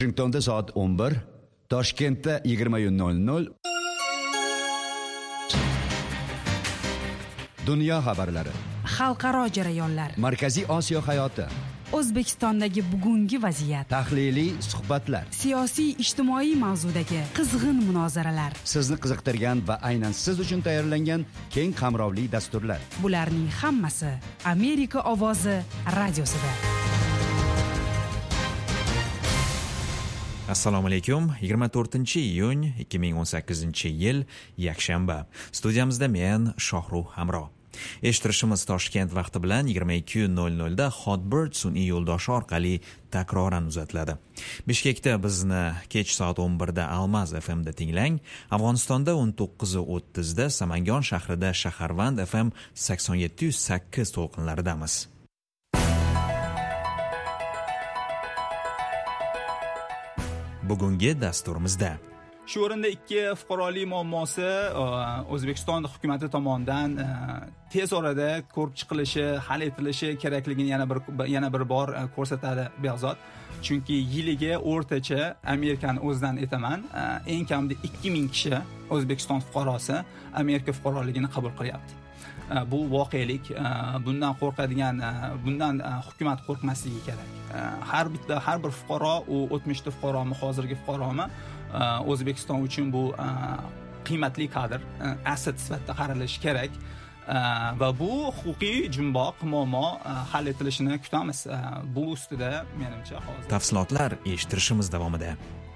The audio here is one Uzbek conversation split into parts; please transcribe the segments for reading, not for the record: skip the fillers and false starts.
Washingtonda soat 11, Toshkentda 20:00. Dunyo xabarlari, xalqaro jarayonlar, Markaziy Osiyo hayoti, O'zbekistondagi bugungi vaziyat, tahliliy suhbatlar, siyosiy ijtimoiy mavzudagi qizg'in munozaralar, sizni qiziqtirgan va aynan siz uchun tayyorlangan keng qamrovli dasturlar. Bularning hammasi Amerika ovozi radiosida. Assalomu alaykum. 24-iyun 2018-yil yakshanba. Studiyamizda men Shohruh Hamro. Eshittirishimiz Toshkent vaqti bilan 22:00 da Hotbird sun'iy yo'ldoshi orqali takroran uzatiladi. Bishkekda bizni kech soat 11 da Almaz FM da tinglang. Afg'onistonda 19:30 da Samangon shahrida Shaharvand FM 87.8 to'lqinlaridamiz. Bugungi dasturimizda shu o'rinda ikki fuqarolik muammosi O'zbekiston hukumati tomonidan tez orada ko'rib chiqilishi, hal etilishi kerakligini yana bir bor ko'rsatadi Behzod. Chunki yiliga o'rtacha Amerikani o'zidan aytaman, eng kamida 2000 kishi O'zbekiston fuqarosi Amerika fuqaroligini qabul qilyapti. Bu voqelik. Bundan qo'rqadigan, bundan hukumat qo'rqmasligi kerak. Har bir fuqaro, u o'tmishda fuqaromi, hozirgi fuqaromi, O'zbekiston uchun bu qiymatli kadr, asset sifatida qaralishi kerak. Va bu huquqiy jumboq muammo hal etilishini kutamiz. Bu ustida menimcha hozir tafsilotlar eshittirishimiz davomida.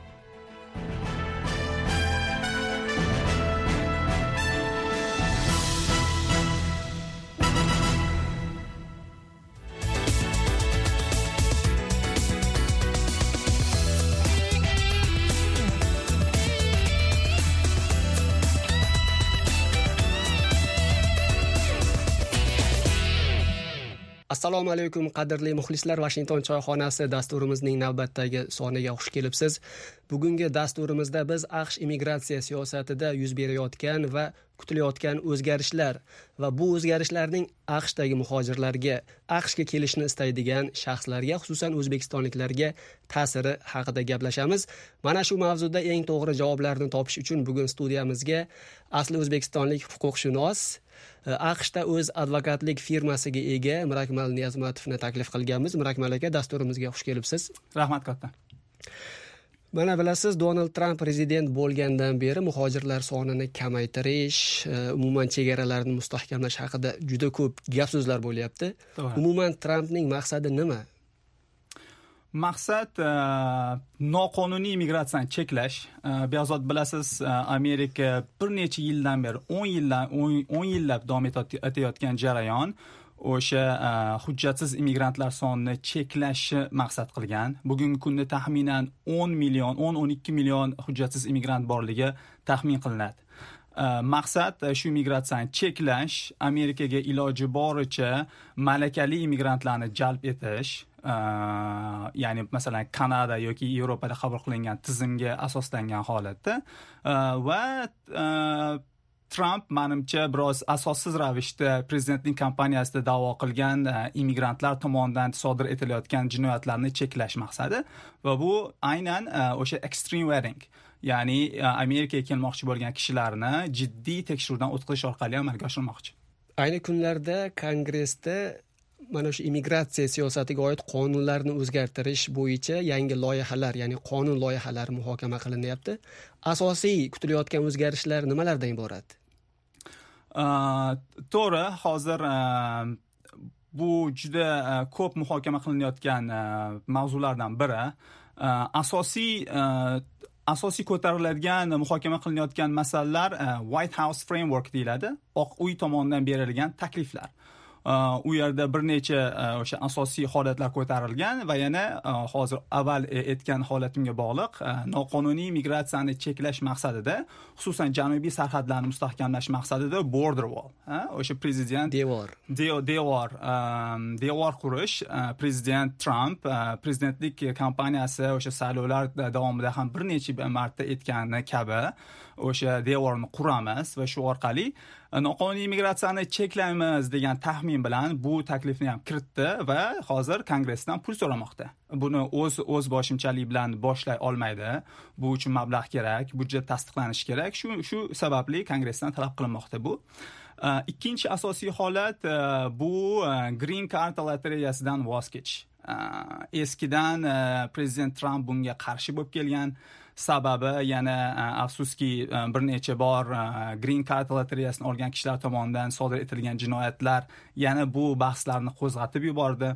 Assalomu alaykum qadrli muxlislar, Washington choyxonasi dasturimizning navbatdagi soniga xush kelibsiz. Bugungi dasturimizda biz AQSh immigratsiya siyosatida yuz berayotgan va kutilayotgan o'zgarishlar va bu o'zgarishlarning AQShdagi muhojirlarga, AQShga kelishni istaydigan shaxslarga, xususan o'zbekistonliklarga ta'siri haqida gaplashamiz. Mana shu mavzuda eng to'g'ri javoblarni topish uchun bugun studiyamizga asli o'zbekistonlik huquqshunos, AQShda o'z advokatlik firmasiga ega Mirakmal Niyazmatovni taklif qilganmiz. Mirakmal aka, dasturimizga xush kelibsiz. Rahmat katta. Mana bilasiz, Donald Trump prezident bo'lgandan beri muhojirlar sonini kamaytirish, umuman chegaralarni mustahkamlash haqida juda ko'p gap-so'zlar bo'lyapti. Umuman Trumpning maqsadi nima? Maqsad noqonuniy immigratsiyani cheklash. Behzod, bilasiz, Amerika bir necha yildan beri 10 yillab davom etayotgan jarayon o'sha hujjatsiz immigrantlar sonini cheklashni maqsad qilgan. Bugungi kunda taxminan 10-12 million hujjatsiz immigrant borligi taxmin qilinadi. Maqsad shu immigratsiyani cheklash, Amerikaga iloji boricha malakali immigrantlarni jalb etish, ya'ni masalan Kanada yoki Yevropada qabul qilingan tizimga asoslangan holatda va Trump menimcha biroz asossiz ravishda prezidentning kampaniyasida da'vo qilgan immigrantlar tomonidan sodir etilayotgan jinoyatlarni cheklash maqsadi va bu aynan o'sha extreme wedding, ya'ni Amerikaga kelmoqchi bo'lgan kishilarni jiddiy tekshiruvdan o'tkazish orqali amalga oshirmoqchi. Ayni kunlarda Kongressda mana shu immigratsiya siyosatiga oid qonunlarni o'zgartirish bo'yicha yangi loyihalar, ya'ni qonun loyihalari muhokama qilinyapti. Asosiy kutilayotgan o'zgarishlar nimalardan iborat? To'g'ri, hozir bu juda ko'p muhokama qilinayotgan mavzulardan biri. Asosiy ko'tariladigan, muhokama qilinayotgan masalalar White House Framework deyiladi. Oq uy tomonidan berilgan takliflar. U yerda bir necha o'sha asosiy holatlar ko'tarilgan va yana hozir avval aytgan holatimga bog'liq noqonuniy migratsiyani cheklash maqsadida, xususan janubiy sarhadlarni mustahkamlash maqsadida border wall, o'sha prezident devor qurish, prezident Trump prezidentlik kampaniyasi o'sha saylovlar davomida ham bir necha marta aytgani kabi o'sha devorni quramiz va shu orqali noqonuniy immigratsiyani cheklaymiz degan taxmin bilan bu taklifni ham kiritdi va hozir Kongressdan pul so'ramoqda. Buni o'z boshimchalik bilan boshlay olmaydi. Bu uchun mablag' kerak, budjet tasdiqlanishi kerak. Shu sababli Kongressdan talab qilinmoqda bu. Ikkinchi asosiy holat bu Green Card lotereyasidan voz kechish. Eskidan prezident Trump bunga qarshi bo'lib kelgan. Sababi yana afsuski bir necha bor Green Card lotereyasini olgan kishilar tomonidan sodir etilgan jinoyatlar yana bu bahslarni qo'zg'atib yubordi.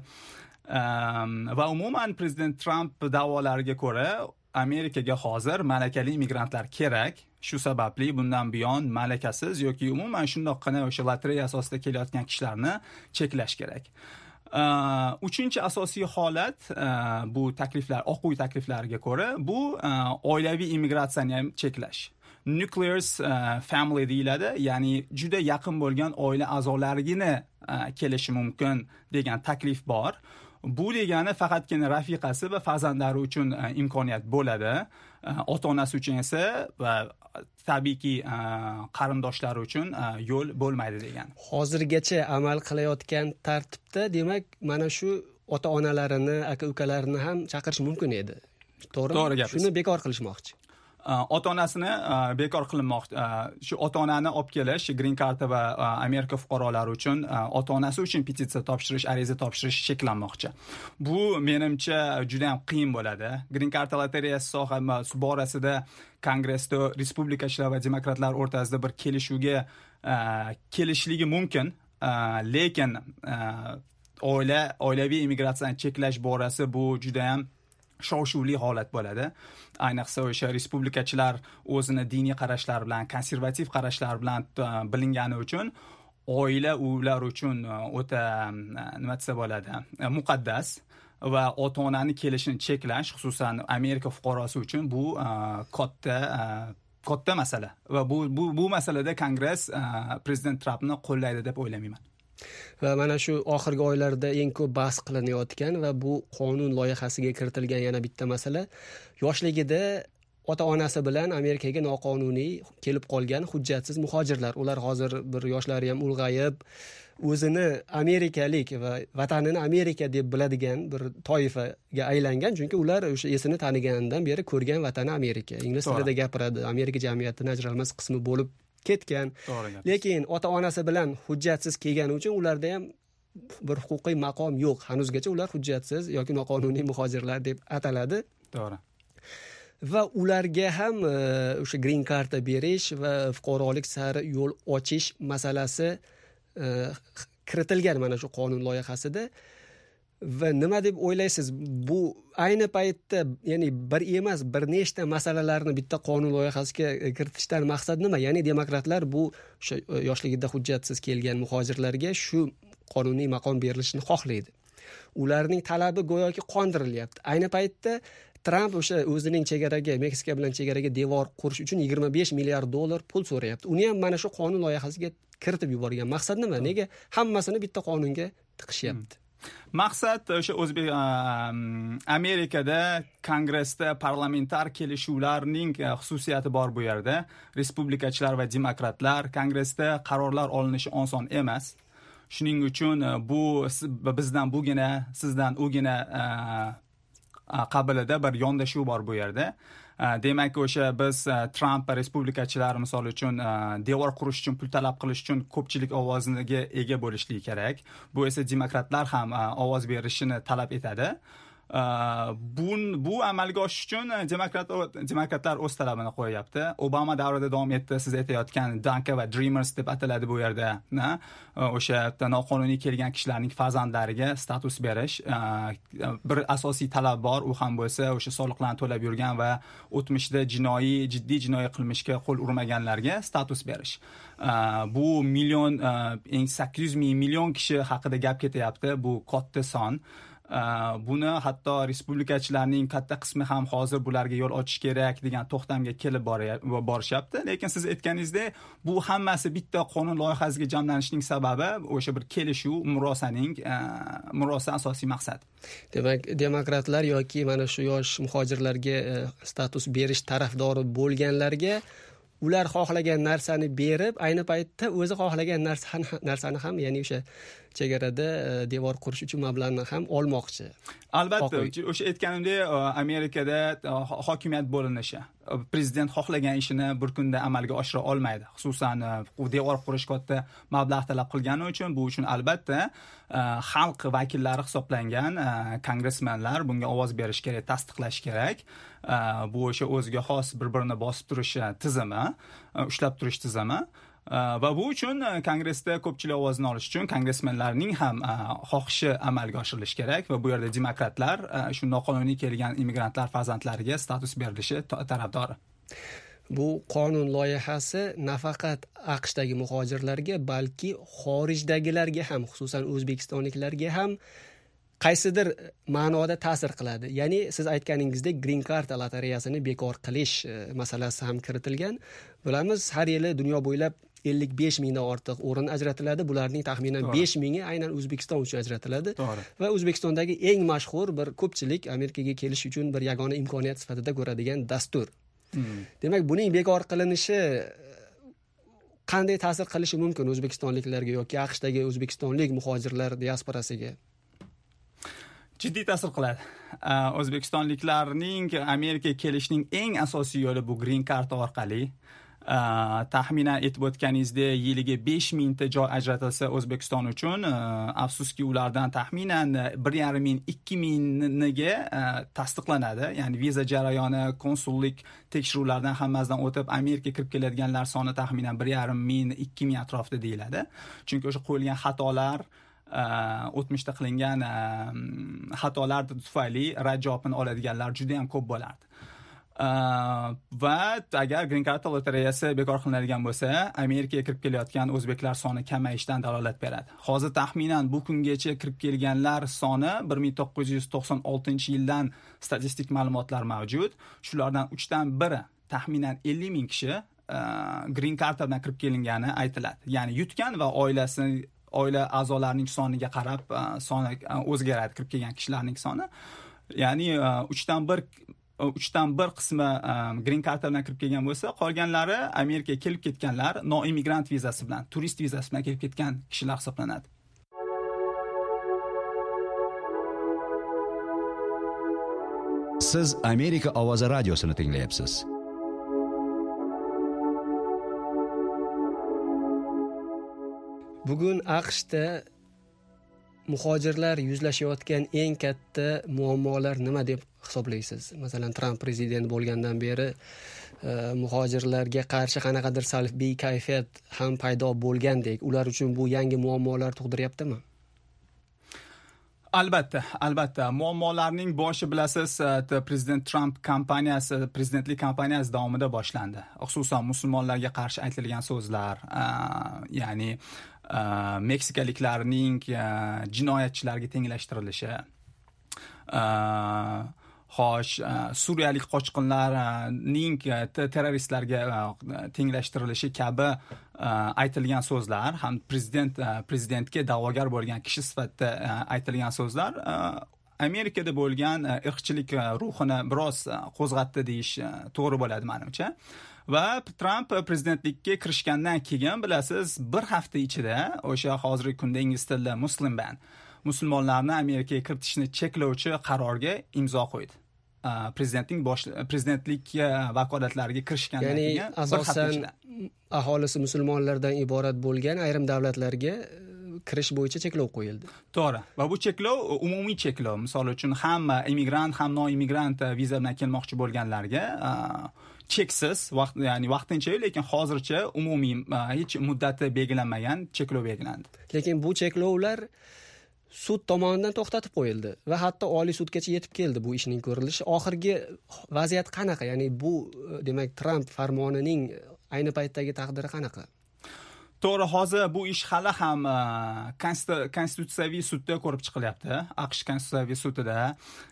Va umuman prezident Trump da'volariga ko'ra Amerikaga hozir malakali immigrantlar kerak. Shu sababli bundan buyon malakasiz yoki umuman shundoqqina o'sha lotereya asosida kelayotgan kishilarni cheklash kerak. Uchinchi asosiy holat bu takliflar, Oq uy takliflariga ko'ra bu oilaviy immigratsiyani ham cheklash. Nuclear family deyiladi, ya'ni juda yaqin bo'lgan oila a'zolarigina kelishi mumkin degan taklif bor. Bu degani faqatgina rafiqasi va farzandlari uchun imkoniyat bo'ladi. Ota-onasi uchun esa va tabiiyki qarindoshlari uchun yo'l bo'lmaydi degan. Hozirgacha amal qilayotgan tartibda, demak, mana shu ota-onalarini, aka-ukalarini ham chaqirish mumkin edi. To'g'ri? Shuni bekor qilishmoqchi. Ota-onasini bekor qilinmoqda. Shu ota-onani olib kelish Green Card va Amerika fuqarolari uchun ota-onasi uchun petitsiya topshirish, ariza topshirish cheklanmoqchi. Bu menimcha juda ham qiyin bo'ladi. Green Card lotereyasi sohasi borasida Kongressda respublikachilar va demokratlar o'rtasida bir kelishuvga kelishligi mumkin, lekin oilaviy immigratsiyani cheklash borasi bu juda ham shov-shuvli holat bo'ladi. Ayniqsa o'sha respublikachilar o'zini diniy qarashlar bilan, konservativ qarashlar bilan bilingani uchun oila ular uchun o'ta nima desa bo'ladi, muqaddas va ota-onani kelishini cheklash, xususan Amerika fuqarosi uchun bu katta masala va bu masalada Kongress prezident Trumpni qo'llaydi deb o'ylamayman. Va mana shu oxirgi oylarda eng ko'p bahs qilinayotgan va bu qonun loyihasiga kiritilgan yana bitta masala, yoshligida ota-onasi bilan Amerikaga noqonuniy kelib qolgan hujjatsiz muhojirlar. Ular hozir bir yoshlari ham ulg'ayib, o'zini amerikalik va vatanini Amerika deb biladigan bir toifaga aylangan, chunki ular o'sha esini taniganidan beri ko'rgan vatani Amerika. Ingliz tilida gapiradi, Amerika jamiyatining ajralmas qismi bo'lib ketgan. Lekin ota-onasi bilan hujjatsiz kelgani uchun ularda ham bir huquqiy maqom yo'q. Hanuzgacha ular hujjatsiz yoki noqonuniy muhojirlar deb ataladi. To'g'ri. Va ularga ham o'sha green card berish va fuqarolik sari yo'l ochish masalasi kiritilgan mana shu qonun loyihasida. Va nima deb o'ylaysiz? Bu ayni paytda, ya'ni bir emas, bir nechta masalalarni bitta qonun loyihasiga kiritishdan maqsad nima? Ya'ni demokratlar bu o'sha yoshligida hujjatsiz kelgan muhojirlarga shu qonuniy maqom berilishini xohlaydi. Ularning talabi go'yoki qondirilyapti. Ayni paytda Trump o'sha o'zining chegaraga, Meksika bilan chegaraga devor qurish uchun $25 milliard pul so'rayapti. Uni ham mana shu qonun loyihasiga kiritib yuborgan. Maqsad nima? Nega hammasini bitta qonunga tiqishyapti? Maqsad o'sha Amerikada Kongressda parlamentar kelishuvlarning xususiyati bor bu yerda. Respublikachilar va demokratlar Kongressda qarorlar olinishi oson emas. Shuning uchun bu bizdan bugina, sizdan ugina qabilida bir yondashuv bor bu yerda. Demak, o'sha biz Trump va respublikachilar misol uchun devor qurish uchun pul talab qilish uchun ko'pchilik ovoziga ega bo'lishligi kerak. Bu esa demokratlar ham ovoz berishini talab etadi. Bu amalga oshish uchun demokratlar o'z talabini qo'yapti. Obama davrida davom etdi. Siz aytayotgan DACA va Dreamers deb ataladi bu yerda. O'sha noqonuniy kelgan kishilarning farzandlariga status berish bir asosiy talab bor. U ham bo'lsa o'sha soliqlarni to'lab yurgan va o'tmishda jiddiy jinoiy qilmishga qo'l urmaganlarga status berish. Bu 800 million kishi haqida gap ketyapti. Bu katta son. Buni hatto respublikachilarning katta qismi ham hozir bularga yo'l ochish kerak degan to'xtamga kelib borishyapti. Lekin siz aytganingizdek, bu hammasi bitta qonun loyihasiga jamlanishining sababi o'sha bir kelishuv, murosa asosiy maqsad. Demak, demokratlar yoki mana shu yosh muhojirlarga status berish tarafdori bo'lganlarga ular xohlagan narsani berib, ayni paytda o'zi xohlagan narsani ham, ya'ni o'sha chegarada devor qurish uchun mablag'ni ham olmoqchi. Albatta, o'sha aytganimdek, Amerikada hokimiyat bo'linishi, prezident xohlagan ishini bir kunda amalga oshira olmaydi. Xususan, devor qurish katta mablag' talab qilgani uchun, bu uchun albatta xalq vakillari hisoblangan kongressmenlar bunga ovoz berish kerak, tasdiqlash kerak. Bu o'sha o'ziga xos bir-birini bosib turish tizimi, ushlab turish tizimi. Va bu uchun kongressda ko'pchilik ovozini olish uchun kongressmenlarning ham xohishi amalga oshirilishi kerak va bu yerda demokratlar shu noqonuniy kelgan immigrantlar farzandlariga status berilishi tarafdori. Bu qonun loyihasi nafaqat AQShdagi muhojirlarga, balki xorijdagilarga ham, xususan o'zbekistonliklarga ham qaysidir ma'noda ta'sir qiladi. Ya'ni siz aytganingizdek green card lotereyasini bekor qilish masalasi ham kiritilgan. Bilamiz, har yili dunyo bo'ylab 55 mingdan ortiq o'rin ajratiladi. Bularning taxminan 5 mingi aynan O'zbekiston uchun ajratiladi. Va O'zbekistondagi eng mashhur bir ko'pchilik Amerikaga kelish uchun bir yagona imkoniyat sifatida ko'radigan dastur. Demak, buning bekor qilinishi qanday ta'sir qilishi mumkin o'zbekistonliklarga yoki AQShdagi o'zbekistonlik muhojirlar diasporasiga? Jiddiy ta'sir qiladi. O'zbekistonliklarning Amerikaga kelishning eng asosiy yo'li bu green card orqali. Taxminan aytib o'tganingizdek, yiliga 5000 ta joy ajratilsa O'zbekiston uchun, afsuski ulardan taxminan 1,5-2,000 ga tasdiqlanadi. Ya'ni viza jarayoni, konsullik tekshiruvlardan hammasidan o'tib Amerikaga kirib keladiganlar soni taxminan 1,5-2,000 atrofida deyiladi. Chunki o'sha qo'yilgan xatolar, o'tmishda qilingan xatolar tufayli rad javobini oladiganlar juda ham ko'p bo'lardi. Va agar green card lotereyasi bekor qilinadigan bo'lsa, Amerikaga kirib kelayotgan o'zbeklar soni kamayishidan dalolat beradi. Hozir taxminan bu kungacha kirib kelganlar soni 1996-yildan statistik ma'lumotlar mavjud. Shulardan 3dan 1, taxminan 50 ming kishi green card bilan kirib kelingani aytiladi. Ya'ni yutgan va oila a'zolarining soniga qarab soni o'zgaradi, kirib kelgan kishilarning soni. Ya'ni 3dan 1 qismi green card bilan kirib kelgan bo'lsa, qolganlari Amerikaga kelib ketganlar noimmigrant vizasi bilan, turist vizasi bilan kelib ketgan kishilar hisoblanadi. Siz Amerika ovozi radiosini tinglayapsiz. Bugun AQShda muhojirlar yuzlashayotgan eng katta muammolar nima deb hisoblaysiz? Masalan, Trump prezident bo'lgandan beri muhojirlarga qarshi qanaqadir salbiy kayfiyat ham paydo bo'lgandek, ular uchun bu yangi muammolar tug'diryaptimi? Albatta. Muammolarning boshi bilasiz, prezident Trump prezidentlik kampaniyasi davomida boshlandi. Xususan musulmonlarga qarshi aytilgan so'zlar, ya'ni meksikaliklarning jinoyatchilarga tenglashtirilishi, suriyalik qochqinlarning terroristlarga tenglashtirilishi kabi aytilgan so'zlar, ham prezidentga da'vogar bo'lgan kishi sifatida aytilgan so'zlar Amerikada bo'lgan irqchilik ruhini biroz qo'zg'atdi deyish to'g'ri bo'ladi menimcha. Va Trump prezidentlikka kirishgandan keyin bilasiz, bir hafta ichida o'sha hozirgi kunda ingliz tilida Muslim ban, musulmonlarni Amerikaga kiritishni cheklovchi qarorga imzo qo'ydi. Prezidentlik vakolatlariga kirishgandan keyin bir hafta ichida aholisi musulmonlardan iborat bo'lgan ayrim davlatlarga kirish bo'yicha cheklov qo'yildi. To'g'ri. Va bu cheklov umumiy cheklov. Misol uchun ham immigrant, ham noimmigrant viza bilan kelmoqchi bo'lganlarga cheksiz, ya'ni vaqtincha, lekin hozircha umumiy hech muddati belgilanmagan cheklov belgilandi. Lekin bu cheklovlar sud tomonidan to'xtatib qo'yildi va hatto Oliy sudgacha yetib keldi bu ishning ko'rilishi. Oxirgi vaziyat qanaqa? Ya'ni bu demak Trump farmonining ayni paytdagi taqdiri qanaqa? To'g'ri, hozir bu ish hali ham konstitutsiyaviy sudda ko'rib chiqilyapti, AQSh konstitutsiyaviy sudida.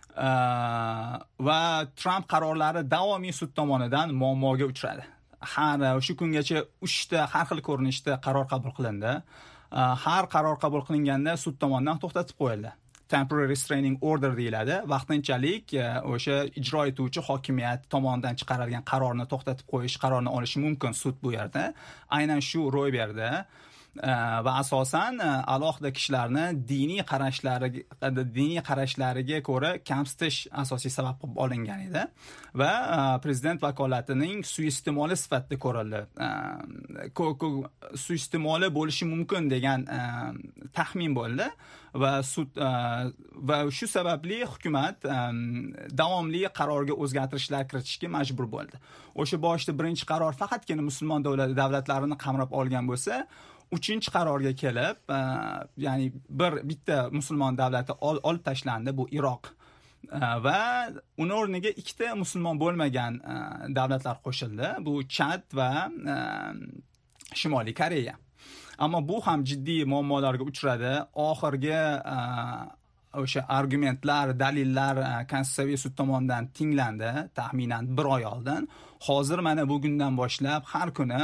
Va Trump qarorlari davomiy sud tomonidan muammoga uchradi. Shu kungacha 3 ta har xil ko'rinishda qaror qabul qilindi. Har qaror qabul qilinganda sud tomonidan to'xtatib qo'yildi. temporary restraining order deyiladi. Vaqtinchalik o'sha ijro etuvchi hokimiyat tomonidan chiqarilgan qarorni to'xtatib qo'yish qarorini olishi mumkin sud bu yerda. Aynan shu ro'y berdi. Va asosan alohida kishilarni diniy qarashlariga ko'ra kamsitish asosiy sabab qilib olingan edi va prezident vakolatining suiiste'moli sifatida ko'rildi. Suiiste'moli bo'lishi mumkin degan taxmin bo'ldi va sud va shu sababli hukumat davomli qarorga o'zgartirishlar kiritishga majbur bo'ldi. O'sha boshida birinchi qaror faqatgina musulmon davlatlarini qamrab olgan bo'lsa, uchinchi qarorga kelib, ya'ni bitta musulmon davlati olib tashlandi, bu Iroq. Va uni o'rniga ikkita musulmon bo'lmagan davlatlar qo'shildi, bu Chad va Shimoliy Koreya. Ammo bu ham jiddiy muammolarga uchradi. Oxirgi o'sha argumentlar, dalillar Konstitutsiyaviy sud tomonidan tinglandi, taxminan 1 oy oldin. Hozir mana bugundan boshlab har kuni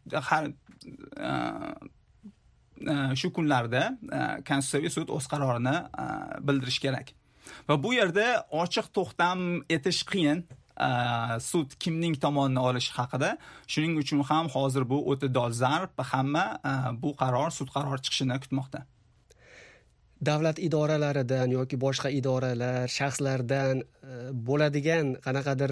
shu kunlarda Konstitutsiyaviy sud o'z qarorini bildirish kerak. Va bu yerda ochiq to'xtam etish qiyin. Sud kimning tomonini olishi haqida. Shuning uchun ham hozir bu o'ta dolzarb, hamma bu sud qarori chiqishini kutmoqda. Davlat idoralaridan yoki boshqa idoralar, shaxslardan bo'ladigan qanaqadir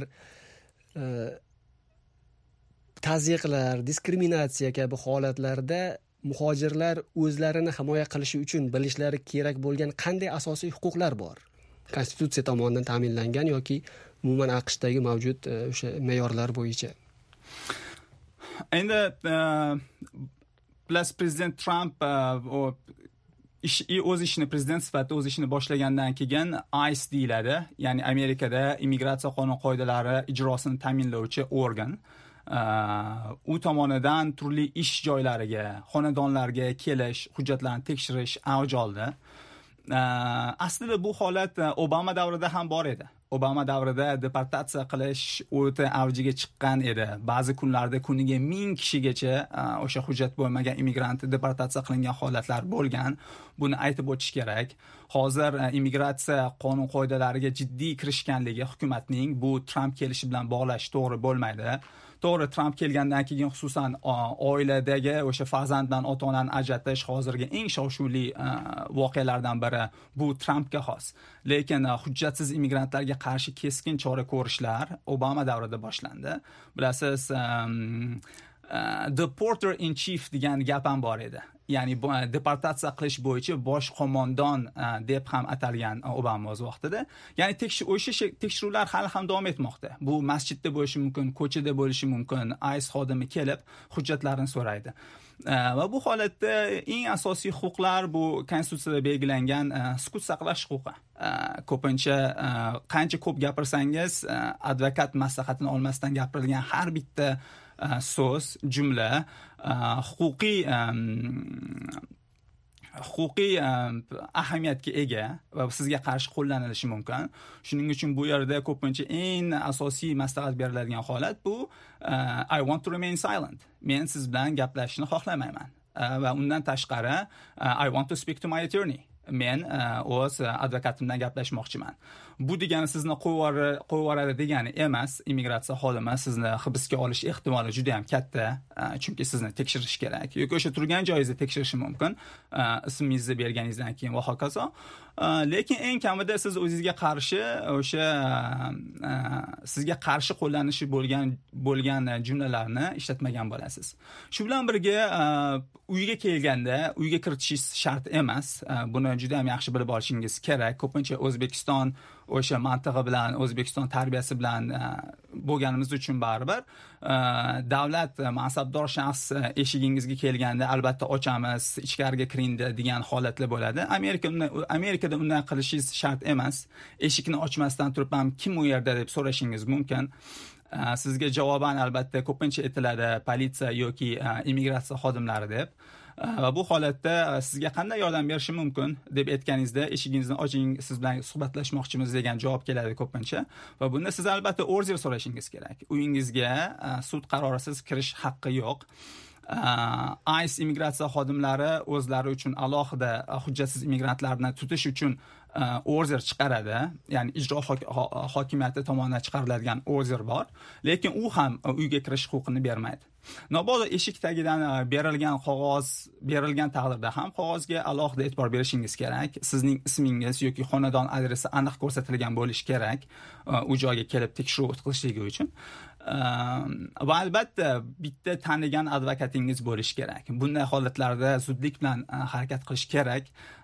tazyiqlar, diskriminatsiya kabi holatlarda muhojirlar o'zlarini himoya qilishi uchun bilishlari kerak bo'lgan qanday asosiy huquqlar bor? Konstitutsiya tomonidan ta'minlangan yoki umuman AQShdagi mavjud o'sha me'yorlar bo'yicha. Endi prezident Trump o'z ishini prezident sifatida o'z ishini boshlagandan keyin ICE deyiladi, ya'ni Amerikada immigratsiya qonun qoidalari ijrosini ta'minlovchi organ. U tomonidan turli ish joylariga, xonadonlarga kelish, hujjatlarni tekshirish avj oldi. Aslida bu holat Obama davrida ham bor edi. Obama davrida deportatsiya qilish o'ta avjiga chiqqan edi. Ba'zi kunlarda kuniga 1000 kishigacha o'sha hujjat bo'lmagan immigrant deportatsiya qilingan holatlar bo'lgan. Buni aytib o'tish kerak. Hozir immigratsiya qonun qoidalariga jiddiy kirishganligi hukumatning bu Trump kelishi bilan bog'lash to'g'ri bo'lmaydi. To'g'ri, Trump kelgandan keyin xususan oiladagi o'sha farzanddan ota-onani ajratish hozirgi eng shov-shuvli voqealardan biri bu Trumpga xos. Lekin hujjatsiz immigrantlarga qarshi keskin chora ko'rishlar Obama davrida boshlandi. Bilasiz, deporter in chief degan gap ham bor edi. Ya'ni deportatsiya qilish bo'yicha bosh qo'mondon deb ham atalgan Obama o'z vaqtida. Ya'ni tekshiruvlar hali ham davom etmoqda. Bu masjidda bo'lishi mumkin, ko'chada bo'lishi mumkin. ICE xodimi kelib hujjatlarini so'raydi. Va bu holatda eng asosiy huquqlar bu Konstitutsiyada belgilangan sukut saqlash huquqi. Ko'pincha qancha ko'p gapirsangiz, advokat maslahatini olmasdan gapirilgan har bitta so'z, jumla huquqiy ahamiyatga ega va sizga qarshi qo'llanilishi mumkin. Shuning uchun bu yerda ko'pincha eng asosiy maslahat beriladigan holat bu I want to remain silent. Men siz bilan gaplashishni xohlamayman. Va undan tashqari I want to speak to my attorney. Men o'z advokatimdan gaplashmoqchiman. Bu degani sizni qo'yib yuboradi degani emas. Immigratsiya xodimi sizni hibsga olish ehtimoli juda ham katta, chunki sizni tekshirish kerak. Yoki o'sha turgan joyingizda tekshirishi mumkin, ismingizni berganingizdan keyin va hokazo. Lekin eng kamida siz o'zingizga qarshi o'sha sizga qarshi qo'llanishi bo'lgan jumlalarni ishlatmagan bo'lasiz. Shu bilan birga uyga kelganda uyga kiritishingiz shart emas. Buni juda ham yaxshi bilib olishingiz kerak. Ko'pincha O'zbekiston o'sha mantig'i bilan, O'zbekiston tarbiyasi bilan bo'lganimiz uchun baribir davlat mansabdor shaxs eshigingizga kelganda albatta ochamiz, ichkariga kiring degan holatlar bo'ladi. Amerikada unday qilishingiz shart emas. Eshikni ochmasdan turib ham kim u yerda deb so'rashingiz mumkin. Sizga javoban albatta ko'pincha aytiladi politsiya yoki immigratsiya xodimlari deb. Va bu holatda sizga qanday yordam berishi mumkin deb aytganingizda eshigingizni oching, siz bilan suhbatlashmoqchimiz degan javob keladi ko'pincha. Va bunda siz albatta order so'rashingiz kerak. Uyingizga sud qarorisiz kirish haqqi yo'q. ICE immigratsiya xodimlari o'zlari uchun alohida hujjatsiz immigrantlarni tutish uchun order chiqaradi, ya'ni ijro hokimiyati tomonidan chiqariladigan order bor, lekin u ham uyga kirish huquqini bermaydi. Mabodo eshik tagidan berilgan taqdirda ham qog'ozga alohida e'tibor berishingiz kerak. Sizning ismingiz yoki xonadon adresi aniq ko'rsatilgan bo'lishi kerak u joyga kelib tekshiruv o'tkazishligi uchun. Va albatta bitta tanigan advokatingiz bo'lishi kerak. Bunday holatlarda zudlik bilan harakat qilish kerak.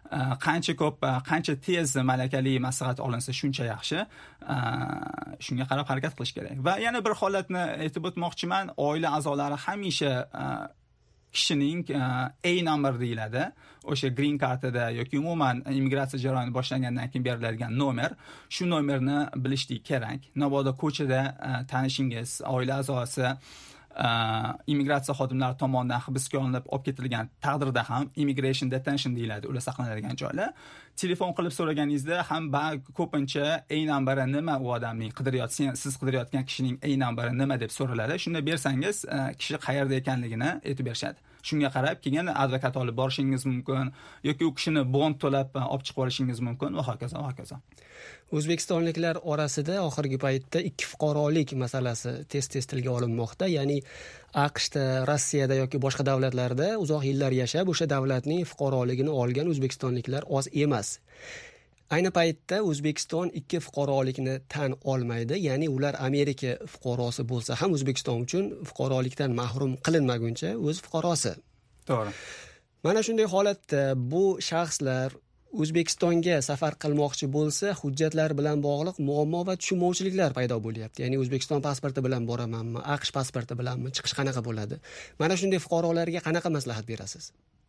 Qancha tez malakali maslahat olinsa shuncha yaxshi. Shunga qarab harakat qilish kerak. Va yana bir holatni aytib o'tmoqchiman, oila a'zolari hamisha kishining A number deyiladi. O'sha green cardida yoki umuman immigratsiya jarayoni boshlangandan keyin beriladigan nomer, shu nomerni bilishligi kerak. Mabodo ko'chada tanishingiz, oila a'zosi immigratsiya xodimlari tomonidan hibsga olinib olib ketilgan taqdirda ham immigration detention deyiladi, ular saqlanadigan joylar. Telefon qilib so'raganingizda ham ko'pincha A numberi nima, u odamning siz qidirayotgan kishining A numberi nima deb so'raladi. Shunda bersangiz, kishi qayerda ekanligini aytib berishadi. Shunga qarab keyin advokat olib borishingiz mumkin yoki u kishini bond to'lab olib chiqib olishingiz mumkin va hokazo va hokazo. O'zbekistonliklar orasida oxirgi paytda ikki fuqarolik masalasi tez tilga olinmoqda. Ya'ni AQShda, Rossiyada yoki boshqa davlatlarda uzoq yillar yashab, o'sha davlatning fuqaroligini olgan o'zbekistonliklar oz emas. Ayni paytda O'zbekiston ikki fuqarolikni tan olmaydi, ya'ni ular Amerika fuqarosi bo'lsa ham O'zbekiston uchun fuqarolikdan mahrum qilinmaguncha o'z fuqarosi. To'g'ri. Mana shunday holatda bu shaxslar O'zbekistonga safar qilmoqchi bo'lsa, hujjatlar bilan bog'liq muammo va tushunmovchiliklar paydo bo'lyapti. Ya'ni O'zbekiston pasporti bilan boramanmi, AQSh pasporti bilanmi, chiqish qanaqa bo'ladi? Mana shunday fuqarolarga qanaqa maslahat berasiz?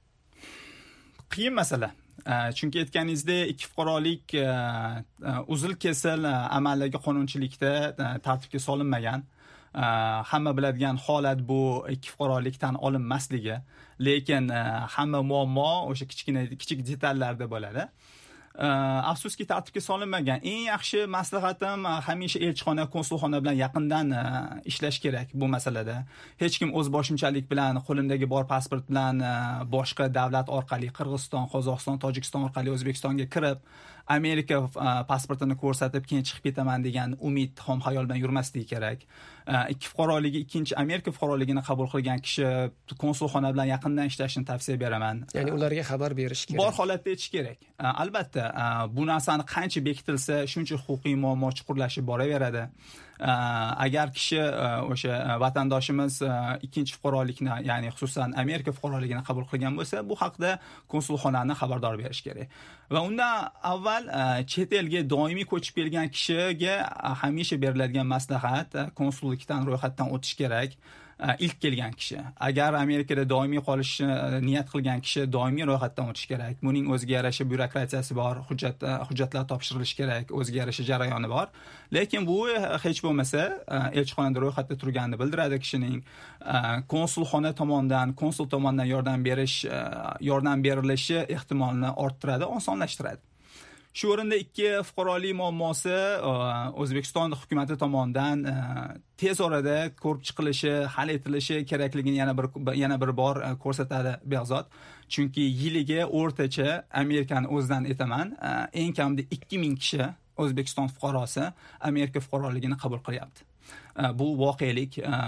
Qiyin masala. Chunki aytganingizdek, ikki fuqarolik uzil-kesil amaldagi qonunchilikda tartibga solinmagan. Hamma biladigan holat bu ikki fuqarolikdan olinmasligi, lekin hamma muammo o'sha kichik detallarda bo'ladi. Afsuski tartibga solinmagan. Eng yaxshi maslahatim hamisha elchixona, konsulxona bilan yaqindan ishlash kerak bu masalada. Hech kim o'z boshimchalik bilan qo'limdagi bor pasport bilan boshqa davlat orqali Qirg'iziston, Qozog'iston, Tojikiston orqali O'zbekistonga kirib, Amerika pasportini ko'rsatib keyin chiqib ketaman degan umid, xom xayol bilan yurmasligi kerak. Ikkinchi Amerika fuqaroligini qabul qilgan kishi konsulxona bilan yaqindan ishlashni tavsiya beraman. Ya'ni ularga xabar berish kerak. Bor holatda aytish kerak. Albatta, bu narsani qancha bekitilsa, shuncha huquqiy muammo chuqurlashib boraveradi. Agar kishi o'sha vatandoshimiz ikkinchi fuqarolikni, ya'ni xususan Amerika fuqaroligini qabul qilgan bo'lsa, bu haqda konsulxonani xabardor berish kerak. Va undan avval chet elga doimiy ko'chib kelgan kishiga hamisha beriladigan maslahat konsullikdan ro'yxatdan o'tish kerak. Ilk kelgan kishi. Agar Amerikada doimiy qolishni niyat qilgan kishi doimiy ro'yxatdan o'tish kerak. Buning o'ziga yarasha byurokratiyasi bor, hujjatlar topshirilishi kerak, o'ziga yarasha jarayoni bor. Lekin bu hech bo'lmasa elchixonada ro'yxatda turganini bildiradi kishining. Konsul tomonidan yordam berilishi ehtimolini orttiradi, osonlashtiradi. Shu o'rinda ikki fuqarolik muammosi O'zbekiston hukumati tomonidan tez orada ko'rib chiqilishi, hal etilishi kerakligini yana bir bor ko'rsatadi Behzod. Chunki yiliga o'rtacha Amerikani o'zidan aytaman, eng kamida 2000 kishi O'zbekiston fuqarosi Amerika fuqaroligini qabul qilyapti. Bu voqelik.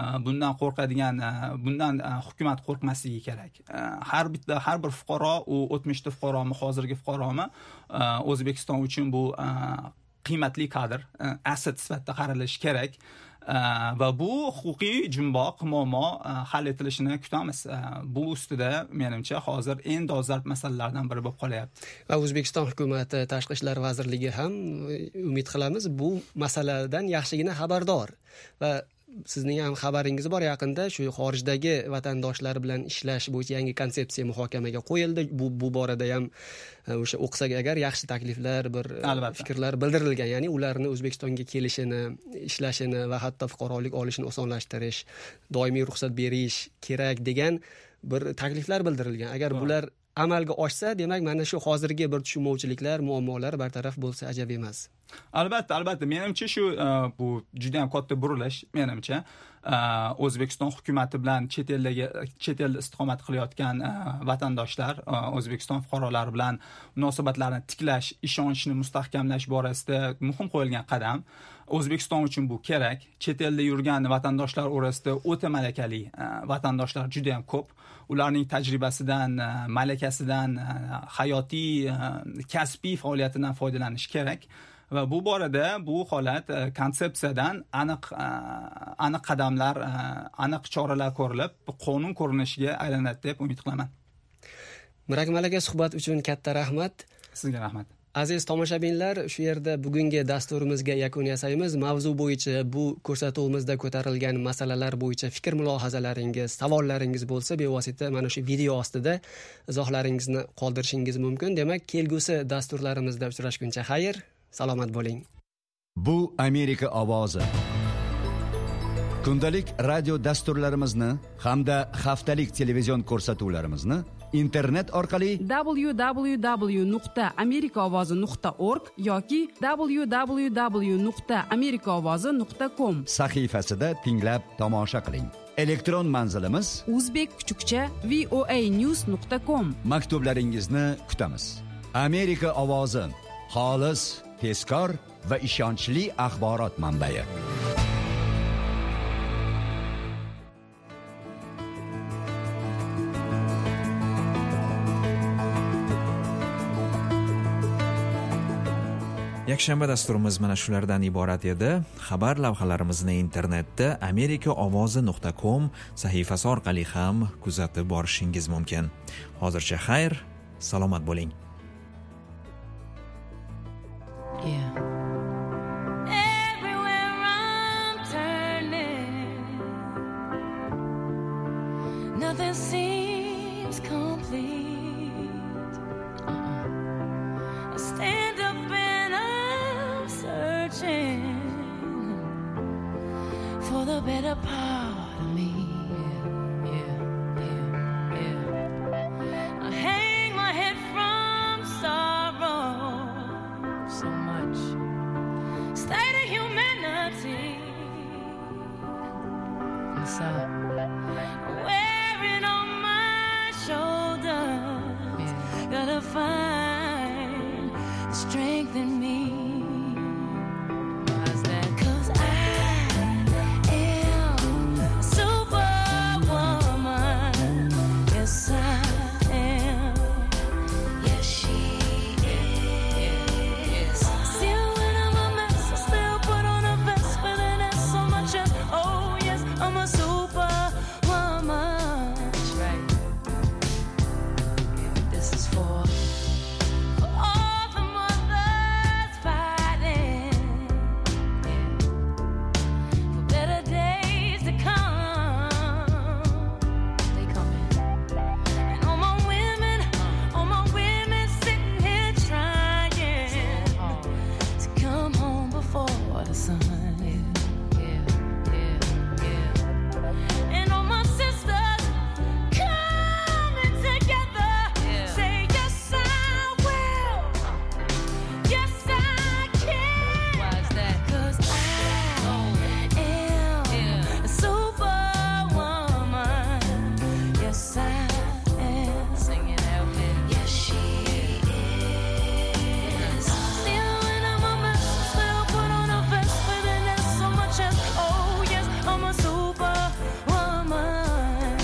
Bundan hukumat qo'rqmasligi kerak. Har bir fuqaro, u o'tmishda fuqaromi, hozirgi fuqaromi, O'zbekiston uchun bu qiymatli kadr, asset sifatida qaralishi kerak. Va bu huquqiy jumboq muammo hal etilishini kutamiz. Bu ustida menimcha hozir eng dolzarb masalalardan biri bo'lib qolyapti. Va O'zbekiston hukumati, Tashqi ishlar vazirligi ham umid qilamiz bu masaladan yaxshigina xabardor. Va sizning ham xabaringiz bor, yaqinda shu xorijdagi vatandoshlar bilan ishlash bo'yicha yangi konsepsiya muhokamaga qo'yildi. Bu borada ham o'sha o'qisak agar yaxshi takliflar, fikrlar bildirilgan. Ya'ni ularni O'zbekistonga kelishini, ishlashini va hatto fuqarolik olishini osonlashtirish, doimiy ruxsat berish kerak degan bir takliflar bildirilgan. Agar bular amalga oshsa, demak mana shu hozirgi bir tushunmovchiliklar, muammolar bartaraf bo'lsa ajab emas. Albatta, menimcha shu bu juda ham katta burilish menimcha. O'zbekiston hukumati bilan chet elda istiqomat qilayotgan vatandoshlar, O'zbekiston fuqarolari bilan munosabatlarni tiklash, ishonchni mustahkamlash borasida muhim qo'yilgan qadam. O'zbekiston uchun bu kerak. Chet elda yurgan vatandoshlar orasida o'ta malakali vatandoshlar juda ham ko'p. Ularning tajribasidan, malakasidan, hayotiy, kasbiy faoliyatidan foydalanish kerak. Va bu borada bu holat konsepsiyadan aniq qadamlar, aniq choralar ko'rilib, qonun ko'rinishiga aylanadi deb umid qilaman. Mirakmal aka, suhbat uchun katta rahmat. Sizga rahmat. Aziz tomoshabinlar, shu yerda bugungi dasturimizga yakun yasaymiz. Mavzu bo'yicha bu ko'rsatuvimizda ko'tarilgan masalalar bo'yicha fikr mulohazalaringiz, savollaringiz bo'lsa, bevosita mana shu video ostida izohlaringizni qoldirishingiz mumkin. Demak, kelgusi dasturlarimizda uchrashguncha xayr, salomat bo'ling. Bu Amerika ovozi. Kundalik radio dasturlarimizni hamda haftalik televizion ko'rsatuvlarimizni internet orqali www.amerikaovozi.org yoki www.amerikaovozi.com sahifasida tinglab tomosha qiling. Elektron manzilimiz uzbek_voanews.com. Maktublaringizni kutamiz. Amerika ovozi, xolis, tezkor va ishonchli axborot manbai. Yakshanba dasturimiz mana shulardan iborat edi. Xabar lavhalarimizni internetda amerikaovozi.com sahifasi orqali ham kuzatib borishingiz mumkin. Hozircha xayr, salomat bo'ling. Nothing seems complete. I stand up and I'm searching for the better part of me. I hang my head from sorrow. So much state of humanity. What's up? Wearing on my shoulders, gotta find strength in me. Why's that? 'Cause I am a superwoman. Yes, I am. Yes, she is. Still when I'm a mess, I still put on a vest, feeling that so much as, oh yes, I'm a superwoman. That's right. This is for all the mothers fighting for better days to come. They coming. And all my women sitting here trying to come home before the sun. And all my sisters coming together, say yes I will, yes I can. Why's that? 'Cause I am a superwoman. Yes I am. Sing it out there. Yes she is. Still when I'm a mess, still put on a vest, feeling that so much as, oh yes, I'm a superwoman.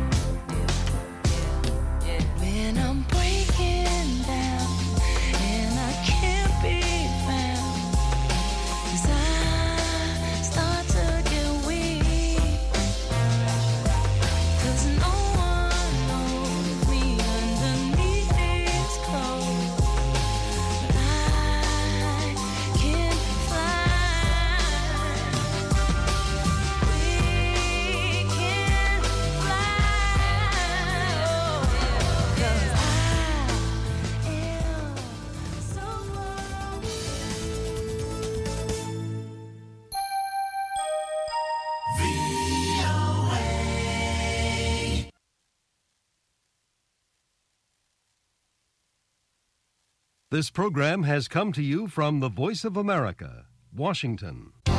When I'm breaking down and I can't be found, 'cause I start to get weak, 'cause no one knows me underneath these clothes, but I can fly. We can fly, oh, 'cause I am so This program has come to you from the Voice of America, Washington.